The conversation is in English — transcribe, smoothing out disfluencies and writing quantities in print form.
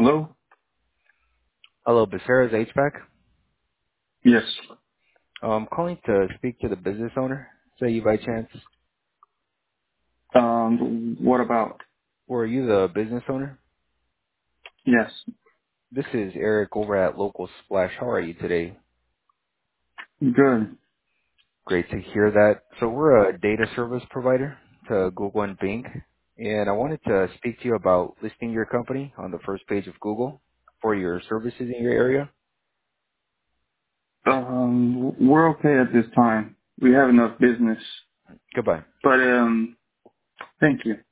Hello? Hello, Becerra's HVAC. Yes. I'm calling to speak to the business owner. Say you by chance. What about? Or are you the business owner? Yes. This is Eric over at Local Splash. How are you today? Good. Great to hear that. So we're a data service provider to Google and Bing. And I wanted to speak to you about listing your company on the first page of Google for your services in your area. We're okay at this time. We have enough business. Goodbye. But, thank you.